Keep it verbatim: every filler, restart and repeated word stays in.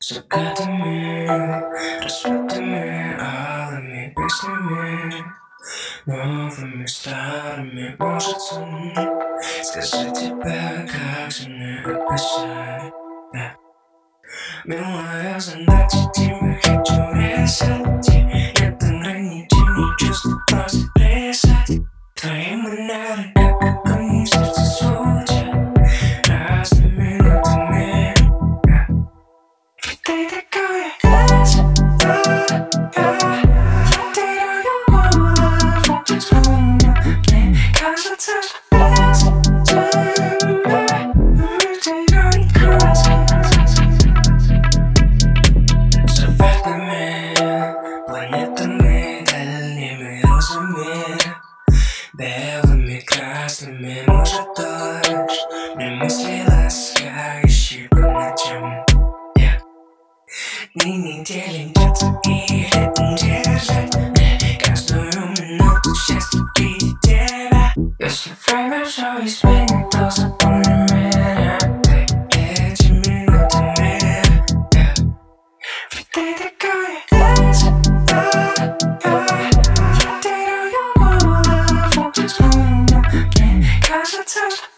закатами, рассветами, алыми песнями, новыми, старыми. Может, сон скажи тебе, как же мне описать, да. Милая, задача тебе хочу решать. Нет ограничений, чувств просит решать. Твои манеры, как огонь, сердце звучат разными нотами, да. Ты такая красота, ты даю голову, вспомню. Мне кажется, что без тебя не красиво. Звездными планетами, дальними розами, белыми, красными. Может, дождь мне мысли ласкающие по ночам. Yeah. Дни недели мчатся и летом держать мне каждую минуту счастья видеть тебя. Если время все изменит, то запомни меня эти минутами, yeah. Ты такая красота, ты даю голову, вспомню. Мне кажется,